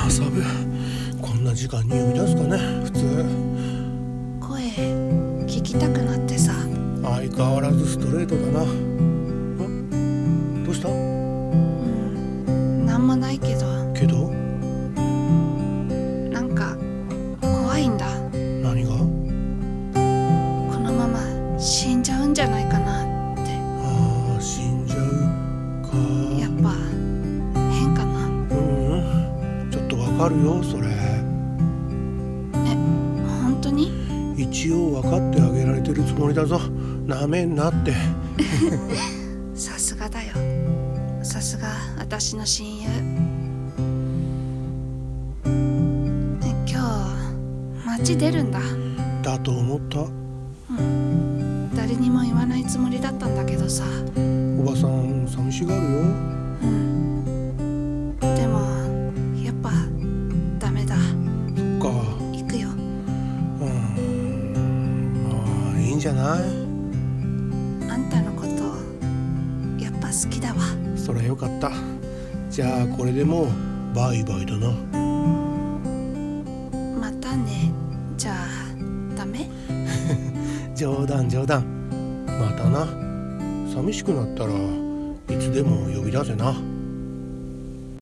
サブ、こんな時間に呼び出すかね普通。 声聞きたくなってさ。 相変わらずストレートだな。どうした？ なんもないけど。 けどなんか怖いんだ。 何が？ このまま死んじゃうんじゃないかなって。 ああ、死んじゃうか。 やっぱ変かな。 ちょっとわかるよそれ。 本当に？ 一応分かってあげられてるつもりだぞ。なめんなって。 さすがだよ。さすが私の親友。今日街出るんだ。 だと思った。 誰にも言わないつもりだったんだけどさ。 おばさん寂しがるよ。 でもやっぱダメだ。 そっか。 行くよ。 まあいいんじゃない？ あんたのことやっぱ好きだわ。 そりゃよかった。じゃあこれでもうバイバイだな。 またね。じゃあダメ？ 冗談冗談。またな。寂しくなったらいつでも呼び出せな。